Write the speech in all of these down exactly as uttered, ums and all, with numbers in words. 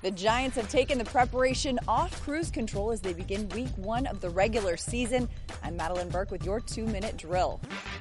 The Giants have taken the preparation off cruise control as they begin week one of the regular season. I'm Madeline Burke with your two-minute drill.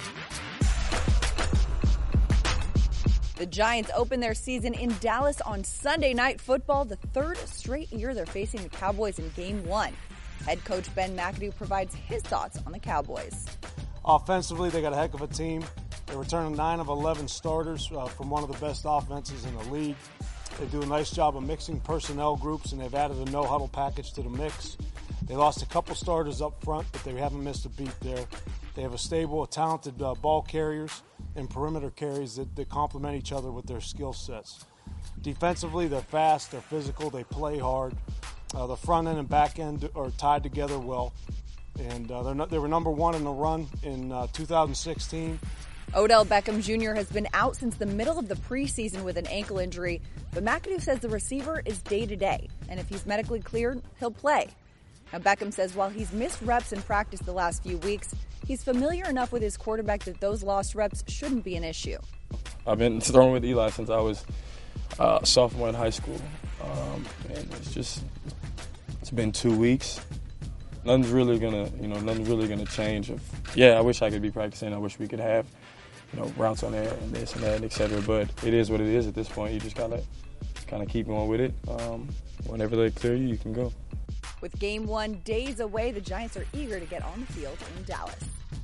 The Giants open their season in Dallas on Sunday Night Football, the third straight year they're facing the Cowboys in Game one. Head coach Ben McAdoo provides his thoughts on the Cowboys. Offensively, they got a heck of a team. They return nine of eleven starters uh, from one of the best offenses in the league. They do a nice job of mixing personnel groups, and they've added a no-huddle package to the mix. They lost a couple starters up front, but they haven't missed a beat there. They have a stable of talented uh, ball carriers and perimeter carries that, that complement each other with their skill sets. Defensively, they're fast, they're physical, they play hard. Uh, the front end and back end are tied together well. And uh, they're not, they were number one in the run in uh, two thousand sixteen. Odell Beckham Junior has been out since the middle of the preseason with an ankle injury, but McAdoo says the receiver is day-to-day, and if he's medically cleared, he'll play. Now, Beckham says while he's missed reps in practice the last few weeks, he's familiar enough with his quarterback that those lost reps shouldn't be an issue. I've been throwing with Eli since I was uh, a sophomore in high school, um, and it's just it's been two weeks. Nothing's really gonna, you know, nothing's really gonna change. If, yeah, I wish I could be practicing. I wish we could have, you know, routes on there and this and that, and et cetera. But it is what it is at this point. You just gotta kind of keep going with it. Um, whenever they clear you, you can go. With Game One days away, the Giants are eager to get on the field in Dallas.